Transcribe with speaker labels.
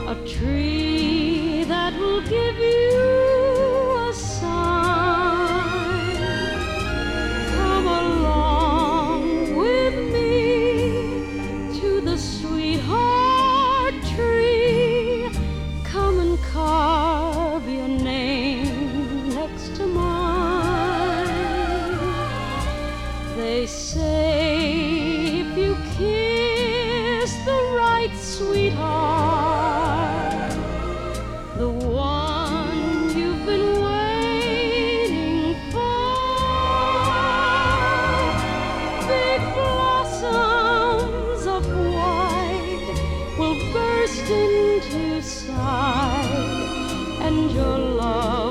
Speaker 1: a tree that will give you a sign. Come along with me to the sweetheart tree. Come and carve your name next to mine. They say if you kiss the right sweetheart, the one you've been waiting for, big blossoms of white will burst into sight, and your love